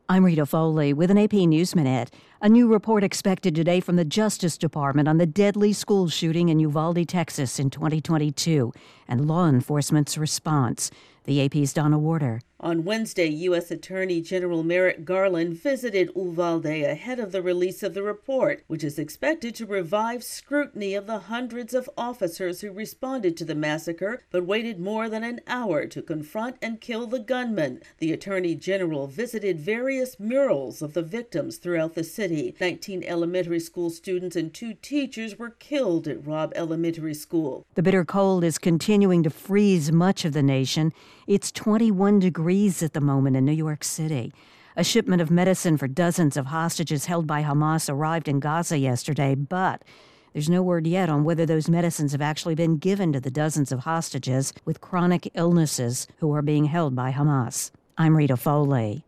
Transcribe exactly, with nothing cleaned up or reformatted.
I'm Rita Foley with an A P News Minute. A new report expected today from the Justice Department on the deadly school shooting in Uvalde, Texas in twenty twenty-two and law enforcement's response. The A P's Donna Warder. On Wednesday, U S Attorney General Merrick Garland visited Uvalde ahead of the release of the report, which is expected to revive scrutiny of the hundreds of officers who responded to the massacre but waited more than an hour to confront and kill the gunman. The Attorney General visited various murals of the victims throughout the city. nineteen elementary school students and two teachers were killed at Robb Elementary School. The bitter cold is continuing to freeze much of the nation. It's twenty-one degrees at the moment in New York City. A shipment of medicine for dozens of hostages held by Hamas arrived in Gaza yesterday, but there's no word yet on whether those medicines have actually been given to the dozens of hostages with chronic illnesses who are being held by Hamas. I'm Rita Foley.